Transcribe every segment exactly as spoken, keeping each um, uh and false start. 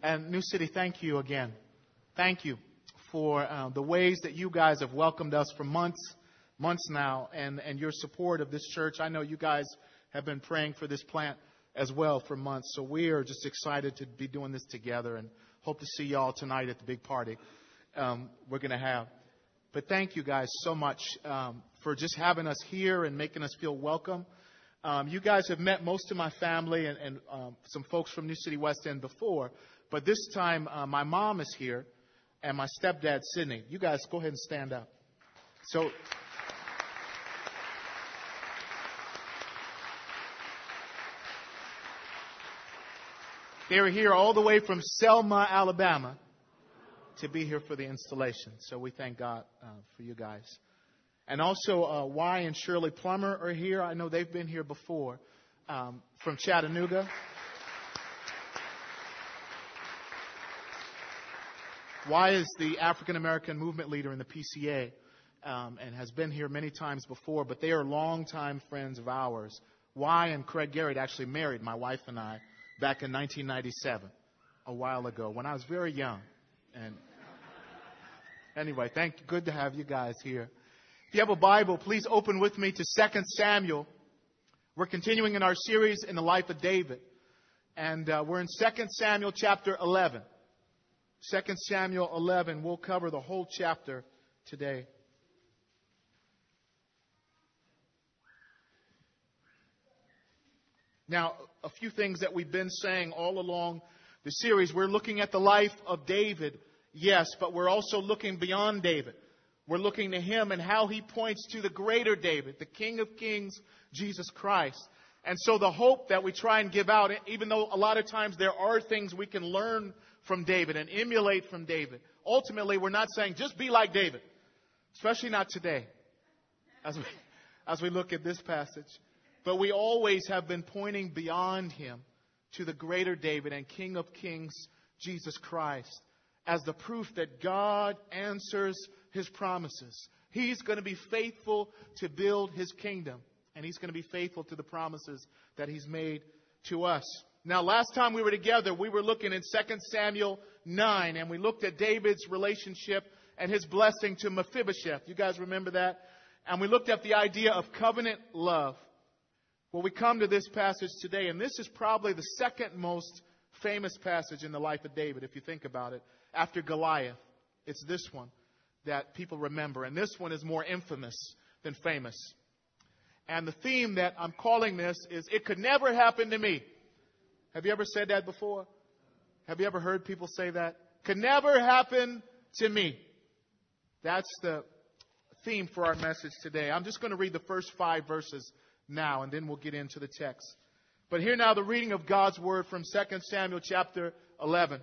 And New City, thank you again. Thank you for uh, the ways that you guys have welcomed us for months, months now, and, and your support of this church. I know you guys have been praying for this plant as well for months. So we are just excited to be doing this together and hope to see y'all tonight at the big party um, we're going to have. But thank you guys so much um, for just having us here and making us feel welcome. Um, you guys have met most of my family and, and um, some folks from New City West End before. But this time, uh, my mom is here and my stepdad, Sidney. You guys go ahead and stand up. So they were here all the way from Selma, Alabama, to be here for the installation. So we thank God uh, for you guys. And also, uh, Y and Shirley Plummer are here. I know they've been here before um, from Chattanooga. Y is the African American movement leader in the P C A um, and has been here many times before, but they are longtime friends of ours. Y and Craig Garrett actually married my wife and I back in nineteen ninety-seven, a while ago, when I was very young. And anyway, thank you. Good to have you guys here. If you have a Bible, please open with me to Second Samuel. We're continuing in our series in the life of David. And uh, we're in Second Samuel chapter eleven. Second Samuel eleven. We'll cover the whole chapter today. Now, a few things that we've been saying all along the series. We're looking at the life of David, yes, but we're also looking beyond David. We're looking to him and how he points to the greater David, the King of Kings, Jesus Christ. And so the hope that we try and give out, even though a lot of times there are things we can learn from David and emulate from David, ultimately we're not saying just be like David, especially not today as we, as we look at this passage. But we always have been pointing beyond him to the greater David and King of Kings, Jesus Christ, as the proof that God answers his promises. He's going to be faithful to build his kingdom, and he's going to be faithful to the promises that he's made to us. Now, last time we were together, we were looking in Second Samuel nine, and we looked at David's relationship and his blessing to Mephibosheth. You guys remember that? And we looked at the idea of covenant love. Well, we come to this passage today, and this is probably the second most famous passage in the life of David, if you think about it. After Goliath, it's this one that people remember. And this one is more infamous than famous. And the theme that I'm calling this is, it could never happen to me. Have you ever said that before? Have you ever heard people say that? Could never happen to me. That's the theme for our message today. I'm just going to read the first five verses now, and then we'll get into the text. But here now the reading of God's word from Second Samuel chapter eleven.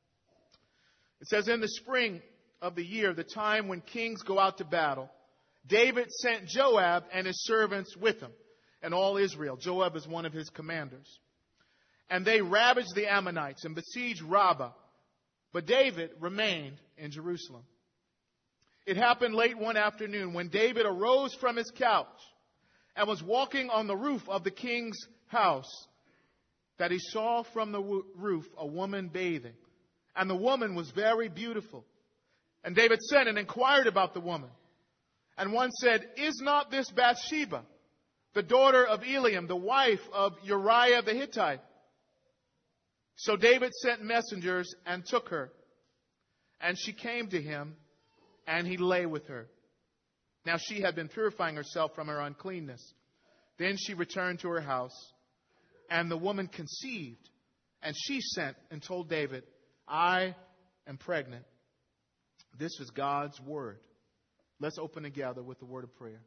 It says, in the spring of the year, the time when kings go out to battle, David sent Joab and his servants with him, and all Israel. Joab is one of his commanders. And they ravaged the Ammonites and besieged Rabbah. But David remained in Jerusalem. It happened late one afternoon when David arose from his couch and was walking on the roof of the king's house, that he saw from the w- roof a woman bathing. And the woman was very beautiful. And David sent and inquired about the woman. And one said, is not this Bathsheba, the daughter of Eliam, the wife of Uriah the Hittite? So David sent messengers and took her. And she came to him, and he lay with her. Now she had been purifying herself from her uncleanness. Then she returned to her house, and the woman conceived. And she sent and told David, I am pregnant. This is God's word. Let's open together with the word of prayer.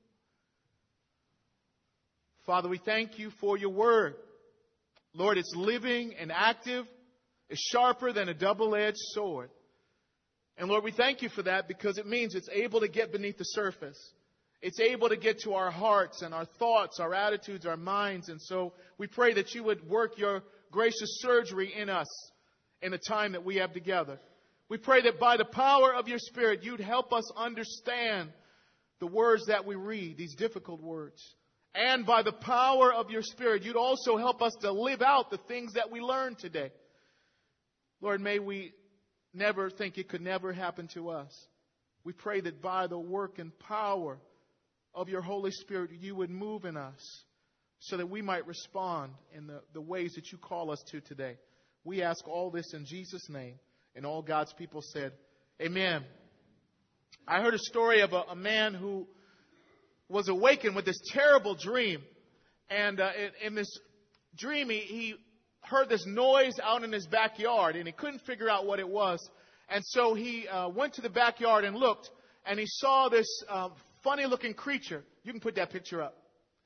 Father, we thank you for your word. Lord, it's living and active. It's sharper than a double-edged sword. And Lord, we thank you for that because it means it's able to get beneath the surface. It's able to get to our hearts and our thoughts, our attitudes, our minds. And so we pray that you would work your gracious surgery in us in the time that we have together. We pray that by the power of your Spirit, you'd help us understand the words that we read, these difficult words. And by the power of your Spirit, you'd also help us to live out the things that we learned today. Lord, may we never think it could never happen to us. We pray that by the work and power of your Holy Spirit, you would move in us so that we might respond in the, the ways that you call us to today. We ask all this in Jesus' name. And all God's people said, amen. I heard a story of a, a man who was awakened with this terrible dream. And uh, in, in this dream, he, he heard this noise out in his backyard, and he couldn't figure out what it was. And so he uh, went to the backyard and looked, and he saw this uh, funny-looking creature. You can put that picture up.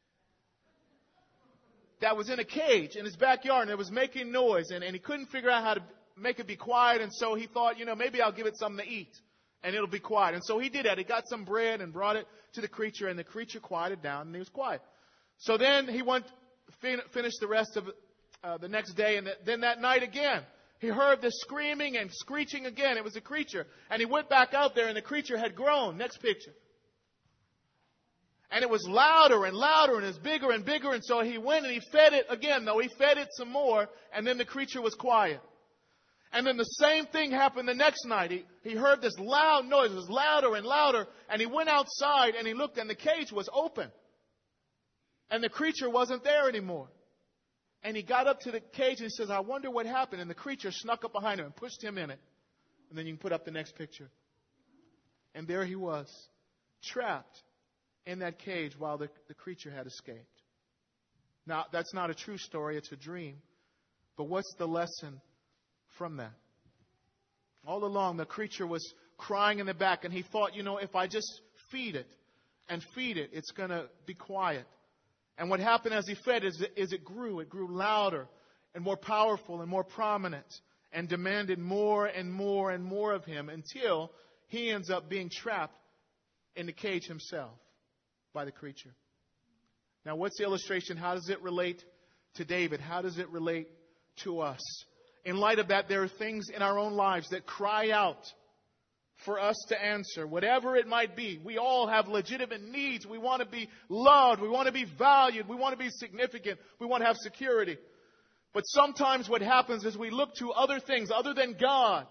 That was in a cage in his backyard, and it was making noise, and, and he couldn't figure out how to make it be quiet. And so he thought, you know, maybe I'll give it something to eat, and it'll be quiet. And so he did that. He got some bread and brought it to the creature, and the creature quieted down, and he was quiet. So then he went, fin- finished the rest of uh, the next day, and th- then that night again, he heard the screaming and screeching again. It was a creature. And he went back out there, and the creature had grown. Next picture. And it was louder and louder, and it was bigger and bigger. And so he went and he fed it again, though. He fed it some more, and then the creature was quiet. And then the same thing happened the next night. He, he heard this loud noise. It was louder and louder. And he went outside, and he looked, and the cage was open. And the creature wasn't there anymore. And he got up to the cage, and he says, I wonder what happened. And the creature snuck up behind him and pushed him in it. And then you can put up the next picture. And there he was, trapped in that cage while the, the creature had escaped. Now, that's not a true story. It's a dream. But what's the lesson from that? All along, the creature was crying in the back, and he thought, you know, if I just feed it and feed it, it's going to be quiet. And what happened as he fed is, is it grew. It grew louder and more powerful and more prominent and demanded more and more and more of him until he ends up being trapped in the cage himself by the creature. Now, what's the illustration? How does it relate to David? How does it relate to us? In light of that, there are things in our own lives that cry out for us to answer, whatever it might be. We all have legitimate needs. We want to be loved. We want to be valued. We want to be significant. We want to have security. But sometimes what happens is we look to other things other than God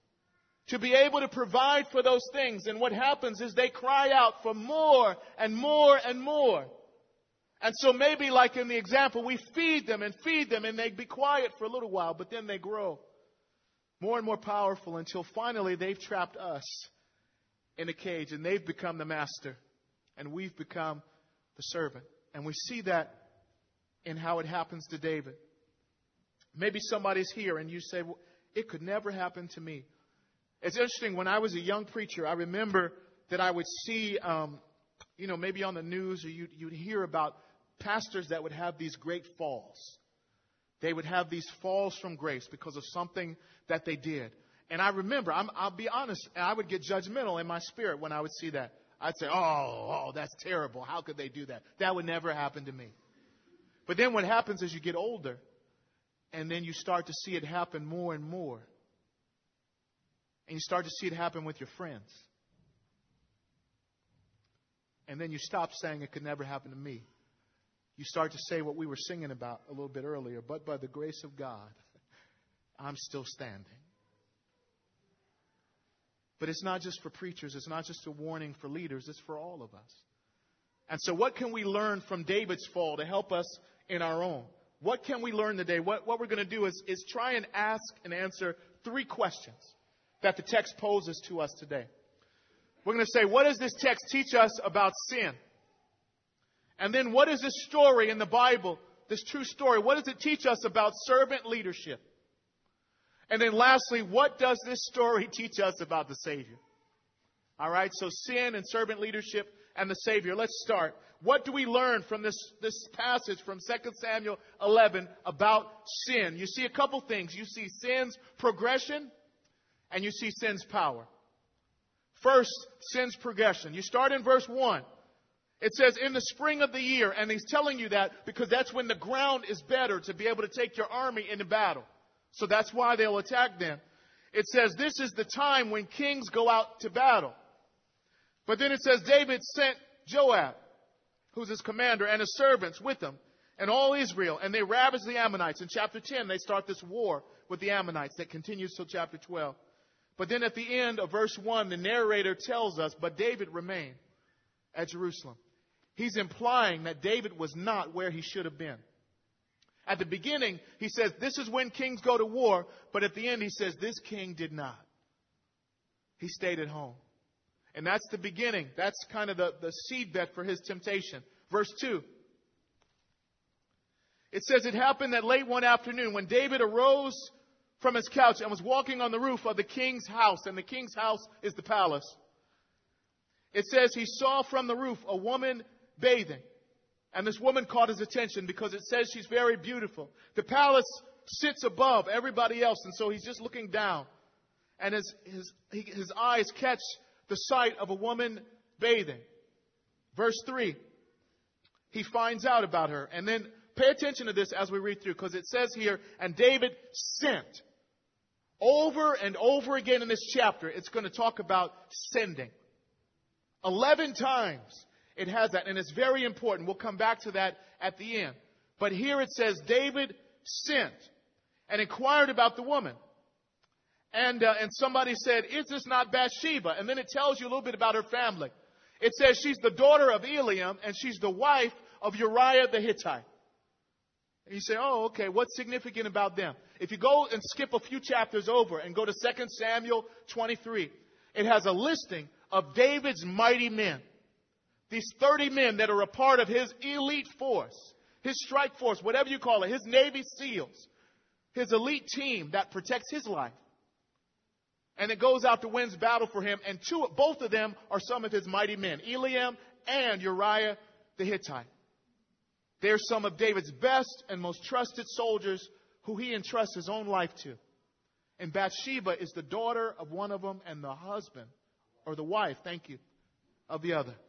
to be able to provide for those things. And what happens is they cry out for more and more and more. And so maybe like in the example, we feed them and feed them and they be quiet for a little while, but then they grow more and more powerful until finally they've trapped us in a cage and they've become the master and we've become the servant. And we see that in how it happens to David. Maybe somebody's here and you say, well, it could never happen to me. It's interesting. When I was a young preacher, I remember that I would see, um, you know, maybe on the news or you'd, you'd hear about pastors that would have these great falls. They would have these falls from grace because of something that they did. And I remember, I'm, I'll be honest, I would get judgmental in my spirit when I would see that. I'd say, oh, oh, that's terrible. How could they do that? That would never happen to me. But then what happens is you get older, and then you start to see it happen more and more. And you start to see it happen with your friends. And then you stop saying it could never happen to me. You start to say what we were singing about a little bit earlier. But by the grace of God, I'm still standing. But it's not just for preachers. It's not just a warning for leaders. It's for all of us. And so what can we learn from David's fall to help us in our own? What can we learn today? What, what we're going to do is, is try and ask and answer three questions that the text poses to us today. We're going to say, what does this text teach us about sin? And then what is this story in the Bible, this true story, what does it teach us about servant leadership? And then lastly, what does this story teach us about the Savior? All right, so sin and servant leadership and the Savior. Let's start. What do we learn from this, this passage from Second Samuel eleven about sin? You see a couple things. You see sin's progression and you see sin's power. First, sin's progression. You start in verse one. It says, in the spring of the year, and he's telling you that because that's when the ground is better to be able to take your army into battle. So that's why they'll attack them. It says, this is the time when kings go out to battle. But then it says, David sent Joab, who's his commander, and his servants with him, and all Israel, and they ravaged the Ammonites. In chapter ten, they start this war with the Ammonites. That continues till chapter twelve. But then at the end of verse one, the narrator tells us, but David remained at Jerusalem. He's implying that David was not where he should have been. At the beginning, he says, this is when kings go to war. But at the end, he says, this king did not. He stayed at home. And that's the beginning. That's kind of the, the seedbed for his temptation. Verse two. It says, it happened that late one afternoon when David arose from his couch and was walking on the roof of the king's house. And the king's house is the palace. It says he saw from the roof a woman bathing. And this woman caught his attention because it says she's very beautiful. The palace sits above everybody else, and so he's just looking down. And his, his, his eyes catch the sight of a woman bathing. Verse three. He finds out about her. And then pay attention to this as we read through, because it says here, and David sent. Over and over again in this chapter, it's going to talk about sending. Eleven times it has that, and it's very important. We'll come back to that at the end. But here it says, David sent and inquired about the woman. And uh, and somebody said, is this not Bathsheba? And then it tells you a little bit about her family. It says she's the daughter of Eliam, and she's the wife of Uriah the Hittite. And you say, oh, okay, what's significant about them? If you go and skip a few chapters over and go to Second Samuel twenty-three, it has a listing of David's mighty men. These thirty men that are a part of his elite force, his strike force, whatever you call it, his Navy SEALs, his elite team that protects his life. And it goes out to win battle for him. And two, both of them are some of his mighty men, Eliam and Uriah the Hittite. They're some of David's best and most trusted soldiers who he entrusts his own life to. And Bathsheba is the daughter of one of them and the husband, or the wife, thank you, of the other.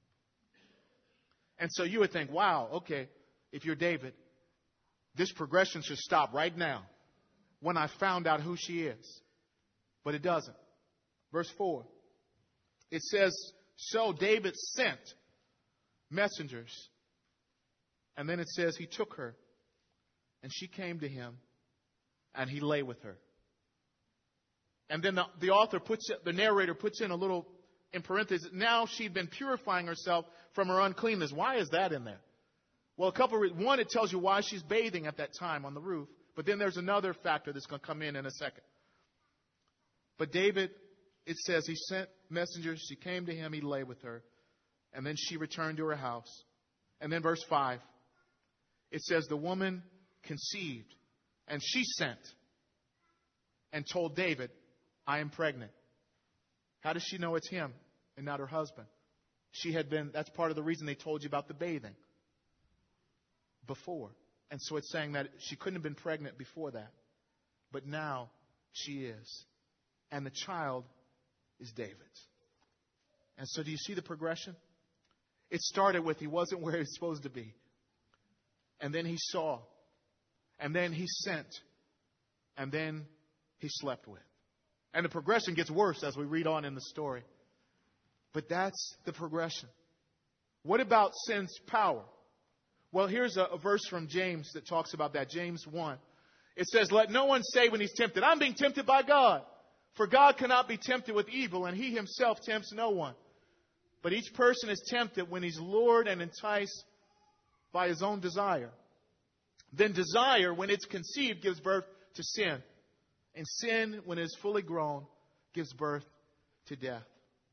And so you would think, wow, okay, if you're David, this progression should stop right now when I found out who she is. But it doesn't. Verse four. It says, so David sent messengers. And then it says he took her. And she came to him. And he lay with her. And then the, the author puts, the narrator puts in a little, in parentheses, now she'd been purifying herself from her uncleanness. Why is that in there? Well, a couple of reasons. One, it tells you why she's bathing at that time on the roof. But then there's another factor that's going to come in in a second. But David, it says he sent messengers. She came to him. He lay with her. And then she returned to her house. And then verse five. It says the woman conceived. And she sent and told David, I am pregnant. How does she know it's him and not her husband? She had been, that's part of the reason they told you about the bathing before. And so it's saying that she couldn't have been pregnant before that. But now she is. And the child is David's. And so do you see the progression? It started with he wasn't where he was supposed to be. And then he saw. And then he sent. And then he slept with. And the progression gets worse as we read on in the story. But that's the progression. What about sin's power? Well, here's a, a verse from James that talks about that. James one. It says, let no one say when he's tempted, I'm being tempted by God. For God cannot be tempted with evil, and he himself tempts no one. But each person is tempted when he's lured and enticed by his own desire. Then desire, when it's conceived, gives birth to sin. And sin, when it is fully grown, gives birth to death.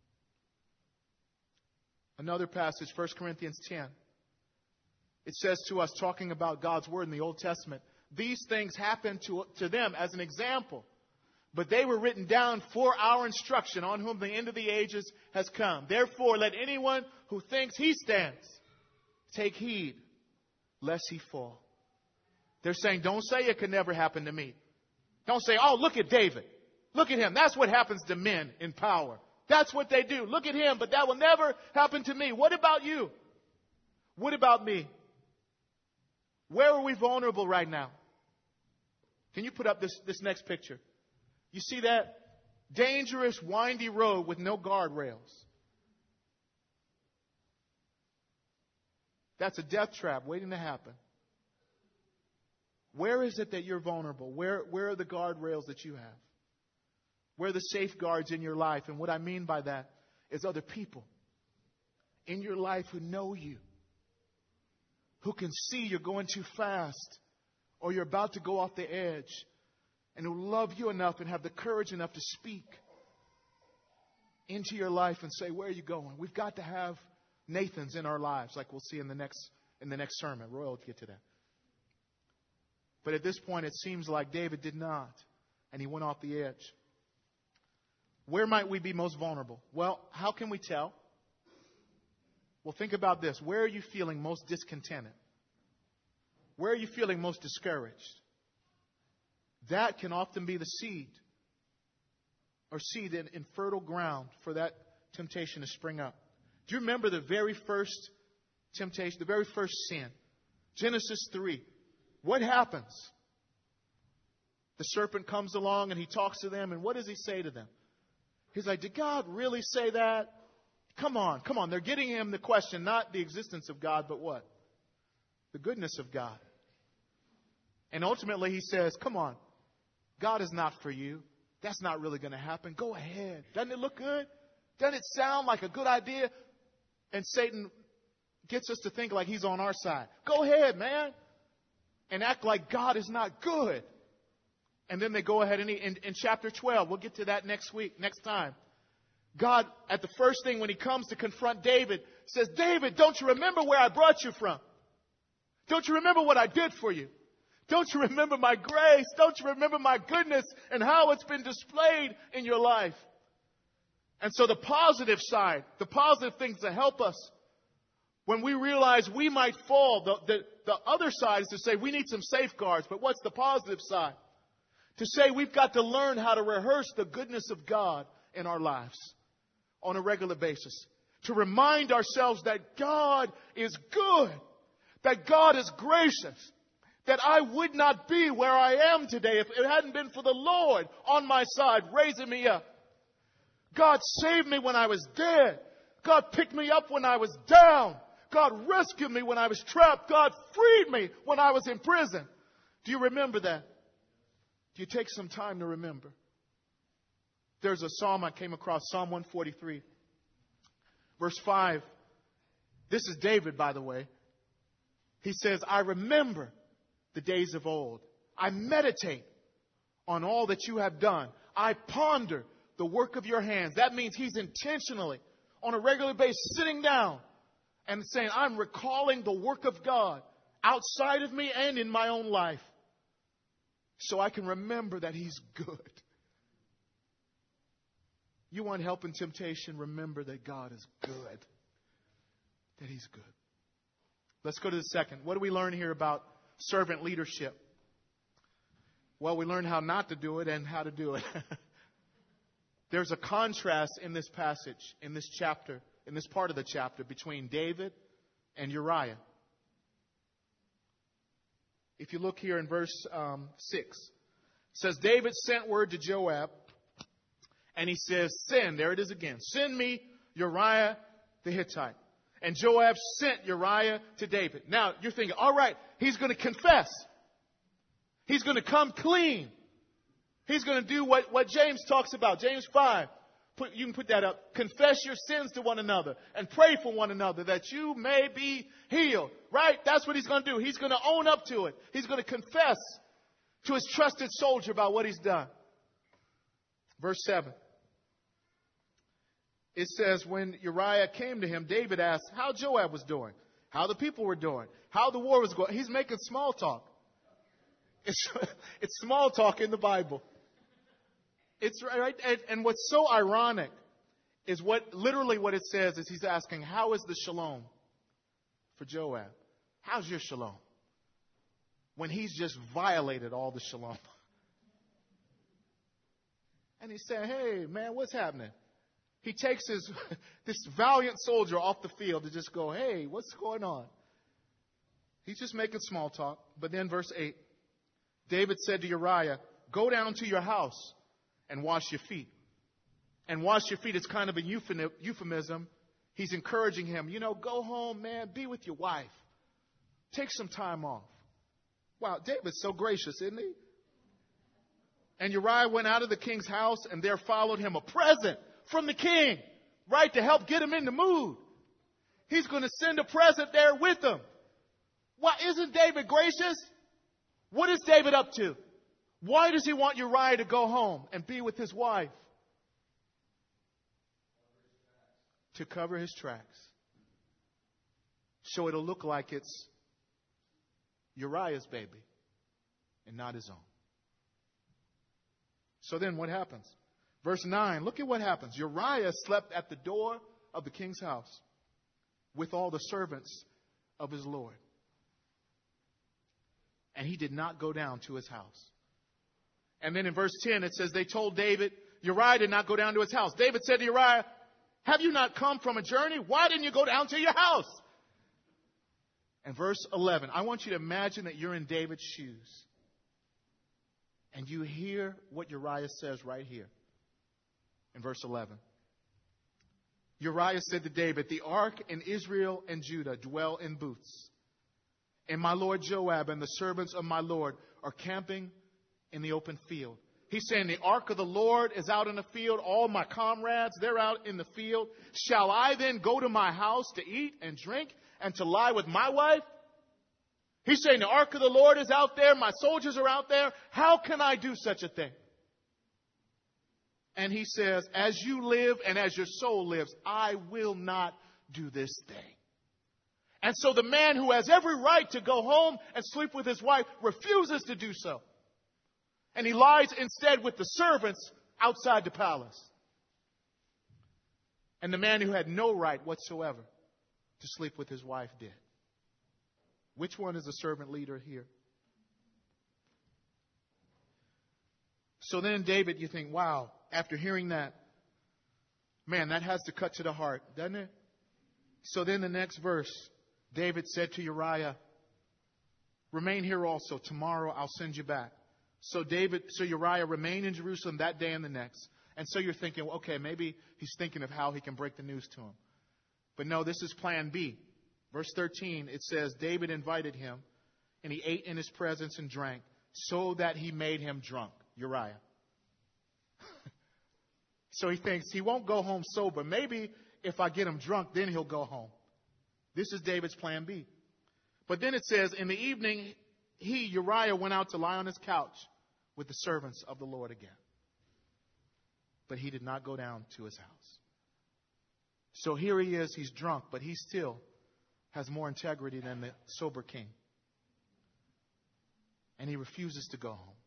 Another passage, First Corinthians ten. It says to us, talking about God's Word in the Old Testament, these things happened to, to them as an example. But they were written down for our instruction, on whom the end of the ages has come. Therefore, let anyone who thinks he stands take heed, lest he fall. They're saying, don't say it could never happen to me. Don't say, oh, look at David. Look at him. That's what happens to men in power. That's what they do. Look at him, but that will never happen to me. What about you? What about me? Where are we vulnerable right now? Can you put up this, this next picture? You see that dangerous, windy road with no guardrails. That's a death trap waiting to happen. Where is it that you're vulnerable? Where, where are the guardrails that you have? Where are the safeguards in your life? And what I mean by that is other people in your life who know you, who can see you're going too fast or you're about to go off the edge, and who love you enough and have the courage enough to speak into your life and say, where are you going? We've got to have Nathans in our lives, like we'll see in the next in the next sermon. Roy will get to that. But at this point, it seems like David did not, and he went off the edge. Where might we be most vulnerable? Well, how can we tell? Well, think about this. Where are you feeling most discontented? Where are you feeling most discouraged? That can often be the seed or seed in, in fertile ground for that temptation to spring up. Do you remember the very first temptation, the very first sin? Genesis three. What happens? The serpent comes along and he talks to them, and what does he say to them? He's like, did God really say that? Come on, come on. They're getting him the question, not the existence of God, but what? The goodness of God. And ultimately he says, come on, God is not for you. That's not really going to happen. Go ahead. Doesn't it look good? Doesn't it sound like a good idea? And Satan gets us to think like he's on our side. Go ahead, man. And act like God is not good. And then they go ahead and he, in, in chapter twelve, we'll get to that next week, next time. God, at the first thing when he comes to confront David, says, David, don't you remember where I brought you from? Don't you remember what I did for you? Don't you remember my grace? Don't you remember my goodness and how it's been displayed in your life? And so the positive side, the positive things that help us when we realize we might fall, the, the, the other side is to say we need some safeguards. But what's the positive side? To say we've got to learn how to rehearse the goodness of God in our lives on a regular basis. To remind ourselves that God is good, that God is gracious, that I would not be where I am today if it hadn't been for the Lord on my side, raising me up. God saved me when I was dead. God picked me up when I was down. God rescued me when I was trapped. God freed me when I was in prison. Do you remember that? Do you take some time to remember? There's a psalm I came across, Psalm one forty-three, verse five. This is David, by the way. He says, I remember the days of old. I meditate on all that you have done. I ponder the work of your hands. That means he's intentionally, on a regular basis, sitting down and saying, I'm recalling the work of God outside of me and in my own life, so I can remember that he's good. You want help in temptation? Remember that God is good. That he's good. Let's go to the second. What do we learn here about servant leadership? Well, we learn how not to do it and how to do it. There's a contrast in this passage, in this chapter, in this part of the chapter, between David and Uriah. If you look here in verse um, six, it says, David sent word to Joab, and he says, send, there it is again, send me Uriah the Hittite. And Joab sent Uriah to David. Now, you're thinking, all right, he's going to confess. He's going to come clean. He's going to do what, what James talks about. James five. Put, you can put that up. Confess your sins to one another and pray for one another that you may be healed. Right? That's what he's going to do. He's going to own up to it. He's going to confess to his trusted soldier about what he's done. Verse seven. It says, when Uriah came to him, David asked how Joab was doing, how the people were doing, how the war was going. He's making small talk. It's, it's small talk in the Bible. It's right. And, and what's so ironic is what literally what it says is he's asking, how is the shalom for Joab? How's your shalom? When he's just violated all the shalom. And he's saying, hey, man, what's happening? He takes his this valiant soldier off the field to just go, hey, what's going on? He's just making small talk. But then verse eight, David said to Uriah, go down to your house and wash your feet. And wash your feet is kind of a euphemism. He's encouraging him, you know, go home, man, be with your wife. Take some time off. Wow, David's so gracious, isn't he? And Uriah went out of the king's house, and there followed him a present from the king, right, to help get him in the mood. He's going to send a present there with him. Why, isn't David gracious? What is David up to? Why does he want Uriah to go home and be with his wife? To cover his tracks. So it'll look like it's Uriah's baby and not his own. So then what happens? Verse nine, look at what happens. Uriah slept at the door of the king's house with all the servants of his Lord. And he did not go down to his house. And then in verse ten, it says, they told David, Uriah did not go down to his house. David said to Uriah, have you not come from a journey? Why didn't you go down to your house? And verse eleven, I want you to imagine that you're in David's shoes. And you hear what Uriah says right here in verse eleven. Uriah said to David, the ark and Israel and Judah dwell in booths. And my lord Joab and the servants of my lord are camping in the open field. He's saying the ark of the Lord is out in the field. All my comrades, they're out in the field. Shall I then go to my house to eat and drink and to lie with my wife? He's saying the ark of the Lord is out there. My soldiers are out there. How can I do such a thing? And he says, as you live and as your soul lives, I will not do this thing. And so the man who has every right to go home and sleep with his wife refuses to do so. And he lies instead with the servants outside the palace. And the man who had no right whatsoever to sleep with his wife did. Which one is the servant leader here? So then David, you think, wow, after hearing that, man, that has to cut to the heart, doesn't it? So then the next verse, David said to Uriah, remain here also. Tomorrow I'll send you back. So David, so Uriah remained in Jerusalem that day and the next. And so you're thinking, well, okay, maybe he's thinking of how he can break the news to him. But no, this is plan B. Verse thirteen, it says, David invited him, and he ate in his presence and drank, so that he made him drunk, Uriah. So he thinks he won't go home sober. Maybe if I get him drunk, then he'll go home. This is David's plan B. But then it says, in the evening, he, Uriah, went out to lie on his couch with the servants of the Lord again. But he did not go down to his house. So here he is, he's drunk, but he still has more integrity than the sober king. And he refuses to go home.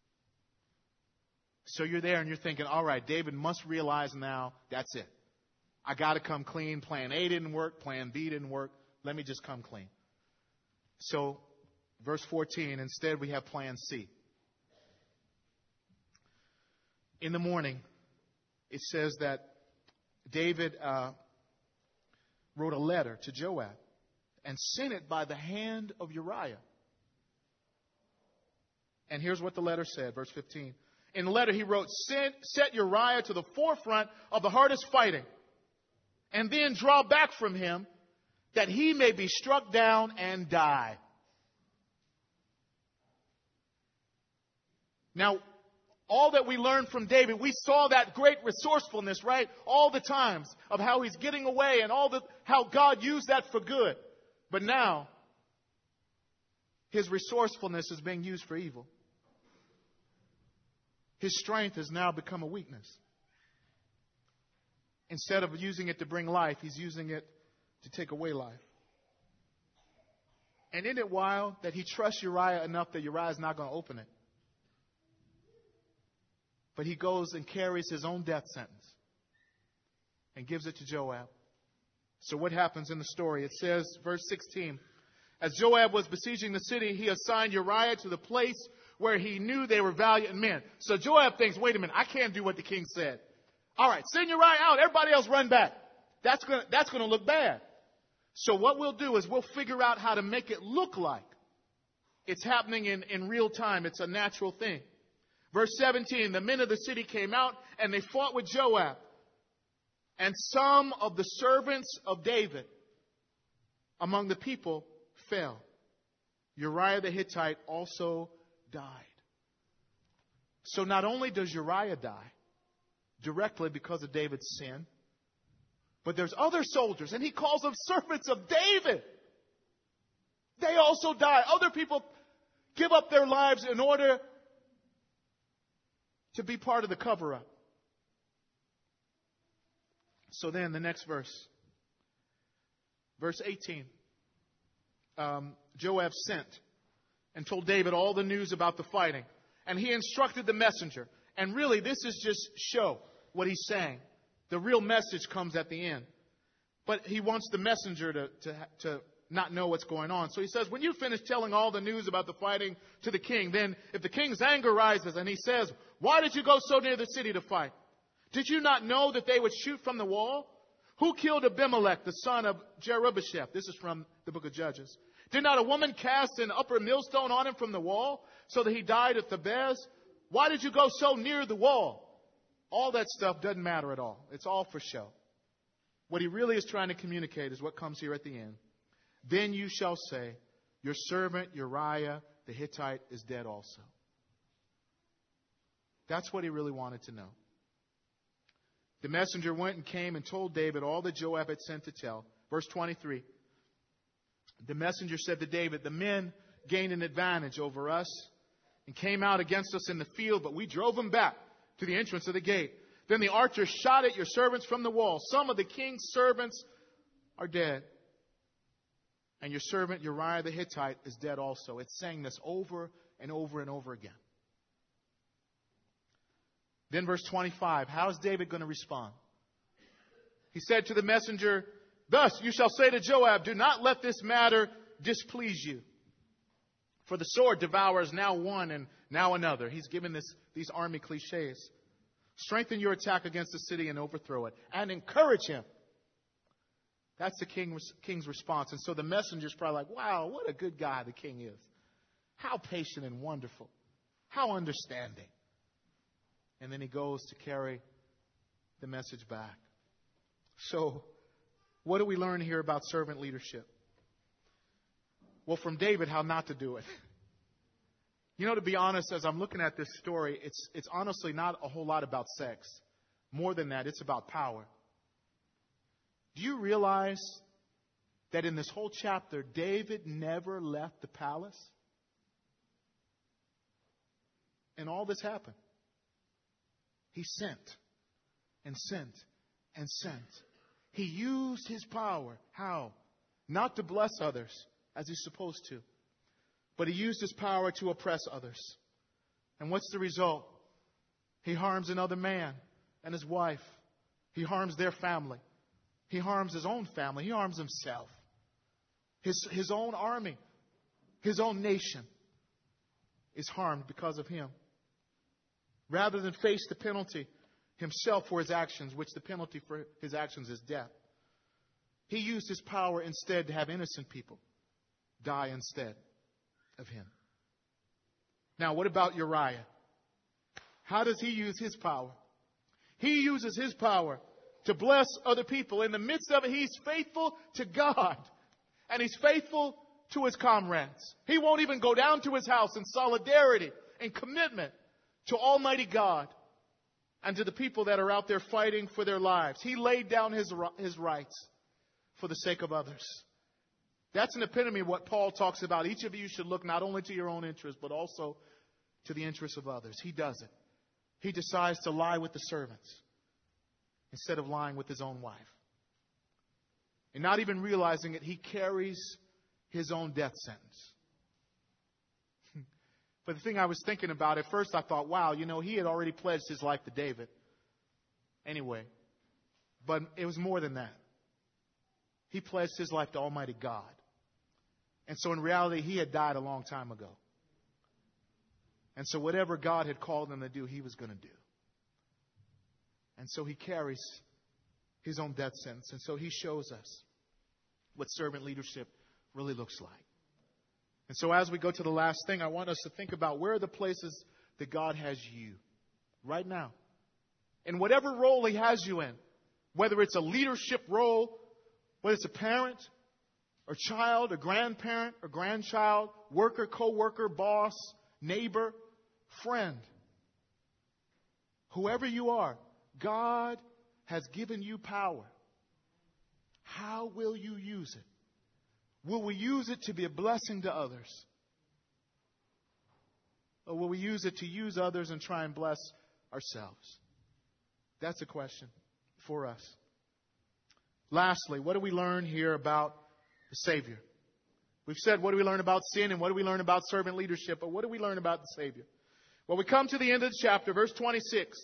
So you're there and you're thinking, all right, David must realize now that's it. I got to come clean. Plan A didn't work. Plan B didn't work. Let me just come clean. So verse fourteen, instead we have plan C. In the morning, it says that David uh, wrote a letter to Joab and sent it by the hand of Uriah. And here's what the letter said, verse fifteen. In the letter he wrote, set Uriah to the forefront of the hardest fighting, and then draw back from him, that he may be struck down and die. Now, all that we learned from David, we saw that great resourcefulness, right? All the times of how he's getting away and all the how God used that for good. But now, his resourcefulness is being used for evil. His strength has now become a weakness. Instead of using it to bring life, he's using it to take away life. And isn't it wild that he trusts Uriah enough that Uriah is not going to open it? But he goes and carries his own death sentence and gives it to Joab. So what happens in the story? It says, verse sixteen, as Joab was besieging the city, he assigned Uriah to the place where he knew they were valiant men. So Joab thinks, wait a minute, I can't do what the king said. All right, send Uriah out. Everybody else run back. That's going to, that's going to look bad. So what we'll do is we'll figure out how to make it look like it's happening in, in real time. It's a natural thing. Verse seventeen, the men of the city came out and they fought with Joab. And some of the servants of David among the people fell. Uriah the Hittite also died. So not only does Uriah die directly because of David's sin, but there's other soldiers, and he calls them servants of David. They also die. Other people give up their lives in order to be part of the cover-up. So then the next verse, verse eighteen, um, Joab sent and told David all the news about the fighting. And he instructed the messenger. And really, this is just show what he's saying. The real message comes at the end. But he wants the messenger to, to, to not know what's going on. So he says, when you finish telling all the news about the fighting to the king, then if the king's anger rises and he says, why did you go so near the city to fight? Did you not know that they would shoot from the wall? Who killed Abimelech, the son of Jerubbesheth? This is from the book of Judges. Did not a woman cast an upper millstone on him from the wall so that he died at Thebez? Why did you go so near the wall? All that stuff doesn't matter at all. It's all for show. What he really is trying to communicate is what comes here at the end. Then you shall say, your servant Uriah the Hittite is dead also. That's what he really wanted to know. The messenger went and came and told David all that Joab had sent to tell. Verse twenty-three. The messenger said to David, the men gained an advantage over us and came out against us in the field, but we drove them back to the entrance of the gate. Then the archers shot at your servants from the wall. Some of the king's servants are dead. And your servant Uriah the Hittite is dead also. It's saying this over and over and over again. Then verse twenty-five, how is David going to respond? He said to the messenger, thus you shall say to Joab, do not let this matter displease you. For the sword devours now one and now another. He's given this, these army cliches. Strengthen your attack against the city and overthrow it. And encourage him. That's the king, king's response. And so the messenger's probably like, wow, what a good guy the king is. How patient and wonderful. How understanding. And then he goes to carry the message back. So, what do we learn here about servant leadership? Well, from David, how not to do it. You know, to be honest, as I'm looking at this story, it's, it's honestly not a whole lot about sex. More than that, it's about power. Do you realize that in this whole chapter, David never left the palace? And all this happened. He sent and sent and sent. He used his power. How? Not to bless others as he's supposed to, but he used his power to oppress others. And what's the result? He harms another man and his wife. He harms their family. He harms his own family. He harms himself. His, his own army, his own nation is harmed because of him. Rather than face the penalty himself for his actions, which the penalty for his actions is death, he used his power instead to have innocent people die instead of him. Now, what about Uriah? How does he use his power? He uses his power to bless other people. In the midst of it, he's faithful to God. And he's faithful to his comrades. He won't even go down to his house in solidarity and commitment to Almighty God and to the people that are out there fighting for their lives. He laid down his, his rights for the sake of others. That's an epitome of what Paul talks about. Each of you should look not only to your own interests, but also to the interests of others. He does it. He decides to lie with the servants instead of lying with his own wife. And not even realizing it, he carries his own death sentence. But the thing I was thinking about, at first I thought, wow, you know, he had already pledged his life to David. Anyway, but it was more than that. He pledged his life to Almighty God. And so in reality, he had died a long time ago. And so whatever God had called him to do, he was going to do. And so he carries his own death sentence. And so he shows us what servant leadership really looks like. And so as we go to the last thing, I want us to think about where are the places that God has you right now. In whatever role he has you in, whether it's a leadership role, whether it's a parent, or child, or grandparent, or grandchild, worker, co-worker, boss, neighbor, friend. Whoever you are, God has given you power. How will you use it? Will we use it to be a blessing to others? Or will we use it to use others and try and bless ourselves? That's a question for us. Lastly, what do we learn here about the Savior? We've said, what do we learn about sin and what do we learn about servant leadership? But what do we learn about the Savior? Well, we come to the end of the chapter, verse twenty-six.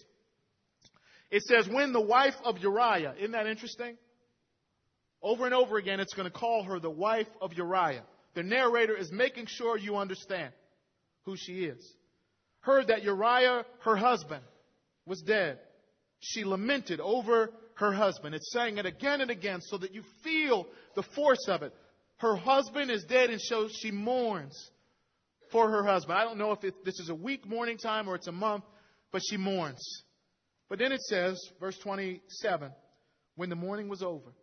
It says, when the wife of Uriah, isn't that interesting? Over and over again, it's going to call her the wife of Uriah. The narrator is making sure you understand who she is. Heard that Uriah, her husband, was dead. She lamented over her husband. It's saying it again and again so that you feel the force of it. Her husband is dead, and so she mourns for her husband. I don't know if it, this is a week mourning time or it's a month, but she mourns. But then it says, verse twenty-seven, when the mourning was over,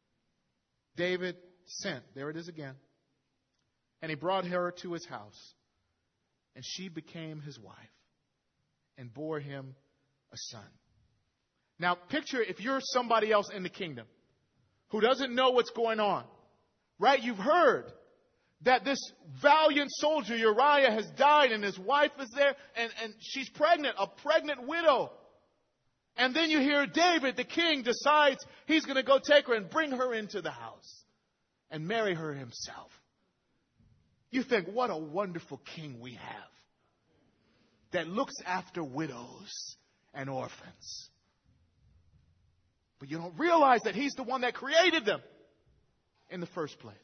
David sent, there it is again, and he brought her to his house, and she became his wife and bore him a son. Now, picture if you're somebody else in the kingdom who doesn't know what's going on, right? You've heard that this valiant soldier, Uriah, has died and his wife is there and, and she's pregnant, a pregnant widow. And then you hear David, the king, decides he's going to go take her and bring her into the house and marry her himself. You think, what a wonderful king we have that looks after widows and orphans. But you don't realize that he's the one that created them in the first place.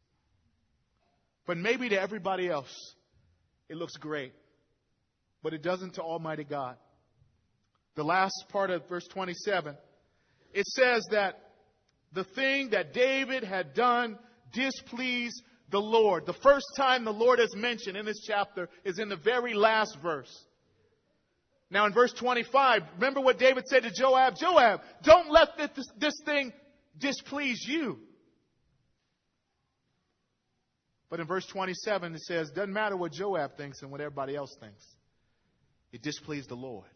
But maybe to everybody else, it looks great. But it doesn't to Almighty God. The last part of verse twenty-seven, it says that the thing that David had done displeased the Lord. The first time the Lord is mentioned in this chapter is in the very last verse. Now in verse twenty-five, remember what David said to Joab? Joab, don't let this, this thing displease you. But in verse twenty-seven it says, doesn't matter what Joab thinks and what everybody else thinks. It displeased the Lord.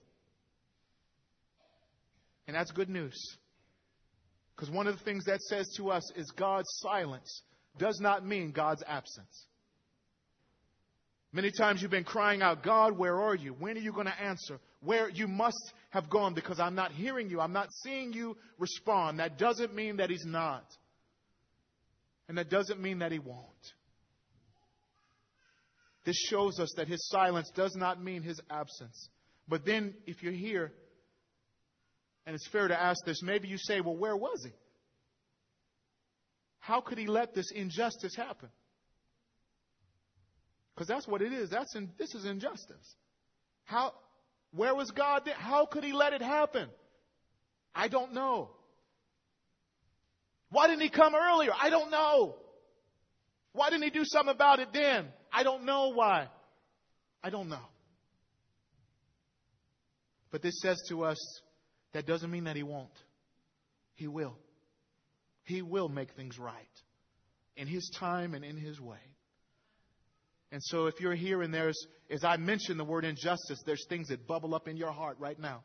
And that's good news. Because one of the things that says to us is God's silence does not mean God's absence. Many times you've been crying out, God, where are you? When are you going to answer? Where you must have gone because I'm not hearing you. I'm not seeing you respond. That doesn't mean that he's not. And that doesn't mean that he won't. This shows us that his silence does not mean his absence. But then if you're here, and it's fair to ask this, maybe you say, well, where was he? How could he let this injustice happen? Because that's what it is. That's in, this is injustice. How, where was God there? How could he let it happen? I don't know. Why didn't he come earlier? I don't know. Why didn't he do something about it then? I don't know why. I don't know. But this says to us, that doesn't mean that he won't. He will. He will make things right in his time and in his way. And so if you're here and there's, as I mentioned the word injustice, there's things that bubble up in your heart right now.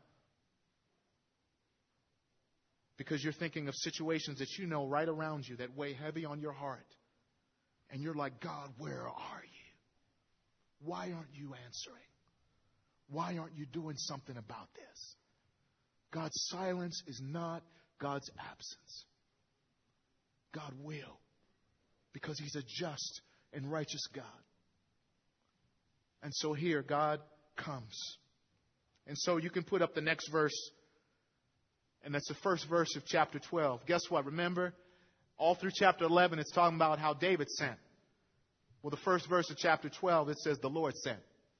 Because you're thinking of situations that you know right around you that weigh heavy on your heart. And you're like, God, where are you? Why aren't you answering? Why aren't you doing something about this? God's silence is not God's absence. God will, because he's a just and righteous God. And so here, God comes. And so you can put up the next verse, and that's the first verse of chapter twelve. Guess what? Remember, all through chapter eleven, it's talking about how David sent. Well, the first verse of chapter twelve, it says the Lord sent.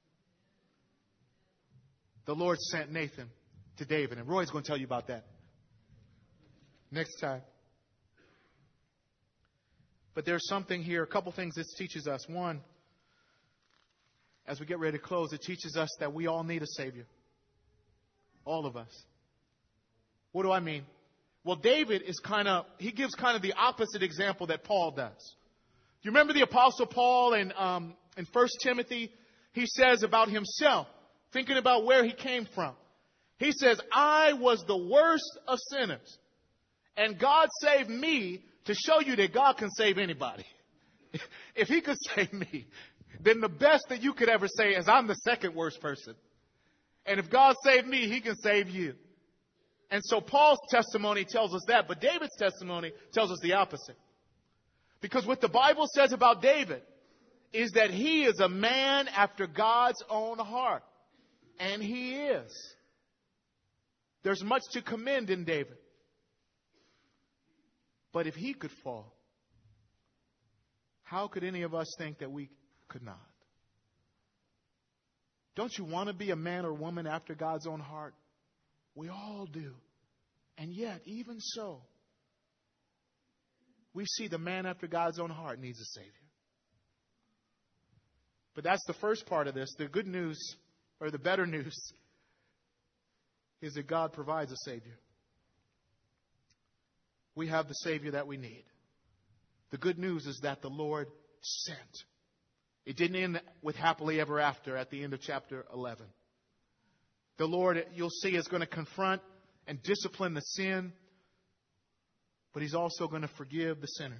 The Lord sent Nathan to David. And Roy's going to tell you about that next time. But there's something here, a couple things this teaches us. One, as we get ready to close, it teaches us that we all need a Savior. All of us. What do I mean? Well, David is kind of, he gives kind of the opposite example that Paul does. you remember the Apostle Paul in, um, in First Timothy? He says about himself, thinking about where he came from. He says, I was the worst of sinners, and God saved me to show you that God can save anybody. If he could save me, then the best that you could ever say is I'm the second worst person. And if God saved me, he can save you. And so Paul's testimony tells us that, but David's testimony tells us the opposite. Because what the Bible says about David is that he is a man after God's own heart. And he is. There's much to commend in David. But if he could fall, how could any of us think that we could not? Don't you want to be a man or woman after God's own heart? We all do. And yet, even so, we see the man after God's own heart needs a Savior. But that's the first part of this. The good news, or the better news, is that God provides a Savior. We have the Savior that we need. The good news is that the Lord sent. It didn't end with happily ever after at the end of chapter eleven. The Lord, you'll see, is going to confront and discipline the sin, but he's also going to forgive the sinner.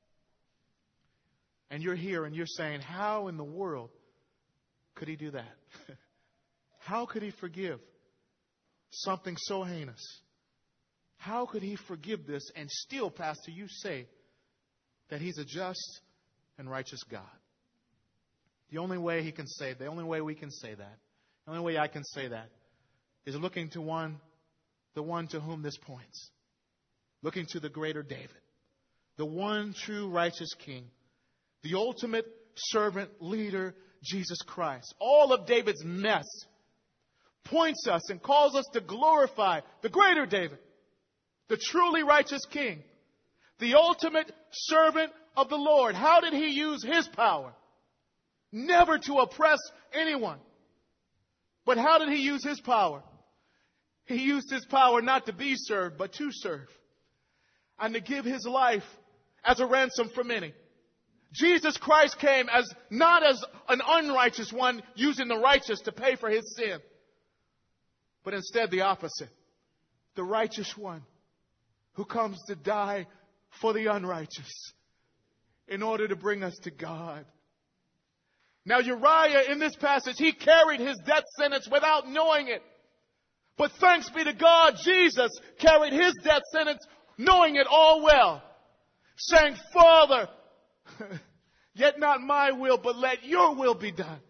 And you're here and you're saying, how in the world could he do that? How could he forgive something so heinous? How could he forgive this and still, Pastor, you say that he's a just and righteous God? The only way he can say, the only way we can say that, the only way I can say that is looking to one, the one to whom this points. Looking to the greater David, the one true righteous king, the ultimate servant leader, Jesus Christ. All of David's mess points us and calls us to glorify the greater David, the truly righteous king, the ultimate servant of the Lord. How did he use his power? Never to oppress anyone. But how did he use his power? He used his power not to be served, but to serve. And to give his life as a ransom for many. Jesus Christ came as not as an unrighteous one using the righteous to pay for his sin. But instead the opposite. The righteous one who comes to die for the unrighteous in order to bring us to God. Now Uriah in this passage, he carried his death sentence without knowing it. But thanks be to God, Jesus carried his death sentence knowing it all well. Saying, Father, yet not my will, but let your will be done.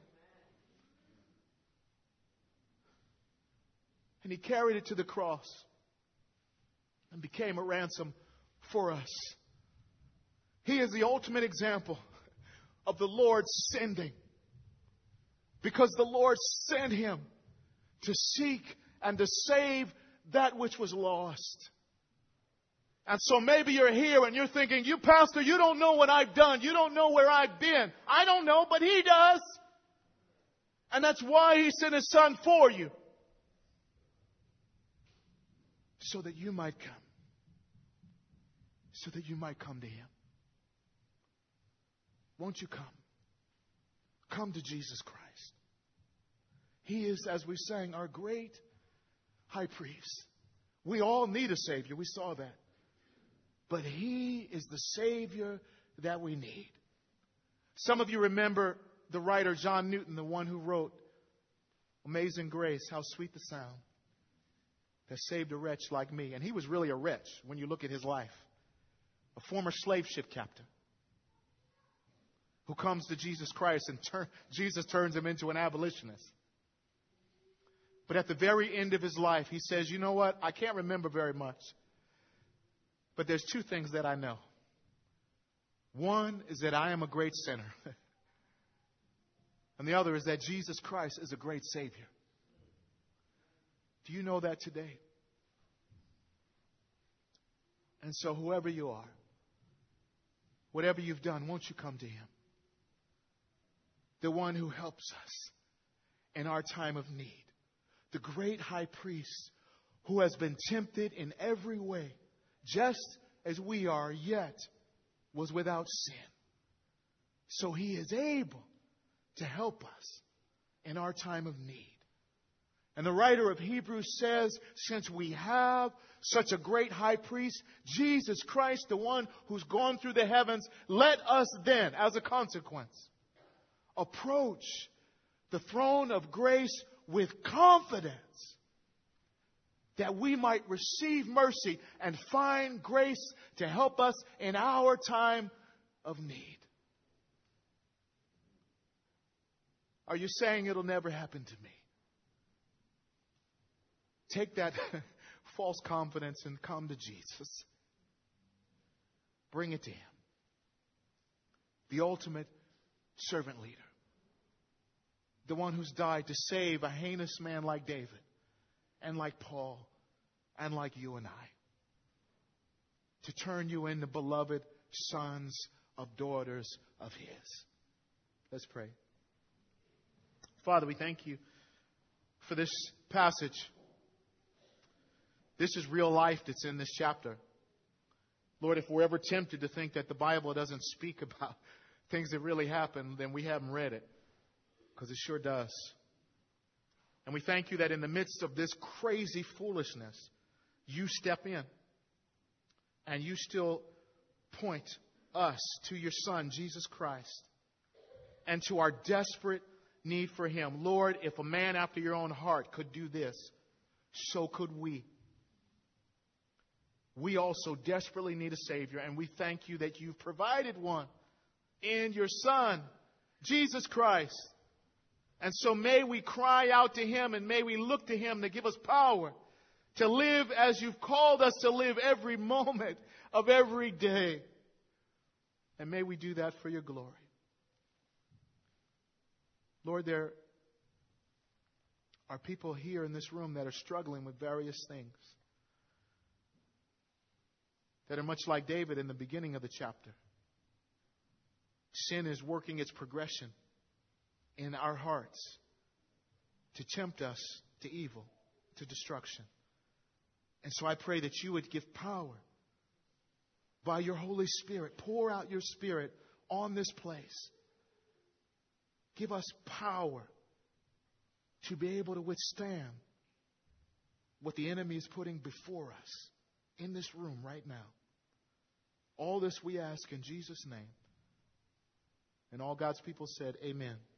And he carried it to the cross and became a ransom for us. He is the ultimate example of the Lord sending. Because the Lord sent him to seek and to save that which was lost. And so maybe you're here and you're thinking, you pastor, you don't know what I've done. You don't know where I've been. I don't know, but he does. And that's why he sent his son for you. So that you might come. So that you might come to him. Won't you come? Come to Jesus Christ. He is, as we sang, our great high priest. We all need a Savior. We saw that. But he is the Savior that we need. Some of you remember the writer John Newton, the one who wrote Amazing Grace, how sweet the sound that saved a wretch like me. And he was really a wretch when you look at his life. A former slave ship captain who comes to Jesus Christ and turn, Jesus turns him into an abolitionist. But at the very end of his life, he says, you know what? I can't remember very much. But there's two things that I know. One is that I am a great sinner. And the other is that Jesus Christ is a great Savior. Do you know that today? And so whoever you are, whatever you've done, won't you come to him? The one who helps us in our time of need. The great high priest who has been tempted in every way, just as we are, yet was without sin. So He is able to help us in our time of need. And the writer of Hebrews says, since we have such a great high priest, Jesus Christ, the one who's gone through the heavens, let us then, as a consequence, approach the throne of grace with confidence, that we might receive mercy and find grace to help us in our time of need. Are you saying it'll never happen to me? Take that false confidence and come to Jesus. Bring it to Him. The ultimate servant leader. The one who's died to save a heinous man like David and like Paul and like you and I. To turn you into beloved sons of daughters of His. Let's pray. Father, we thank You for this passage. This is real life that's in this chapter. Lord, if we're ever tempted to think that the Bible doesn't speak about things that really happen, then we haven't read it. Because it sure does. And we thank You that in the midst of this crazy foolishness, You step in. And You still point us to Your Son, Jesus Christ. And to our desperate need for Him. Lord, if a man after Your own heart could do this, so could we. We also desperately need a Savior, and we thank You that You've provided one in Your Son, Jesus Christ. And so may we cry out to Him, and may we look to Him to give us power to live as You've called us to live every moment of every day. And may we do that for Your glory. Lord, there are people here in this room that are struggling with various things, that are much like David in the beginning of the chapter. Sin is working its progression in our hearts to tempt us to evil, to destruction. And so I pray that You would give power by Your Holy Spirit. Pour out Your Spirit on this place. Give us power to be able to withstand what the enemy is putting before us in this room right now. All this we ask in Jesus' name. And all God's people said, amen.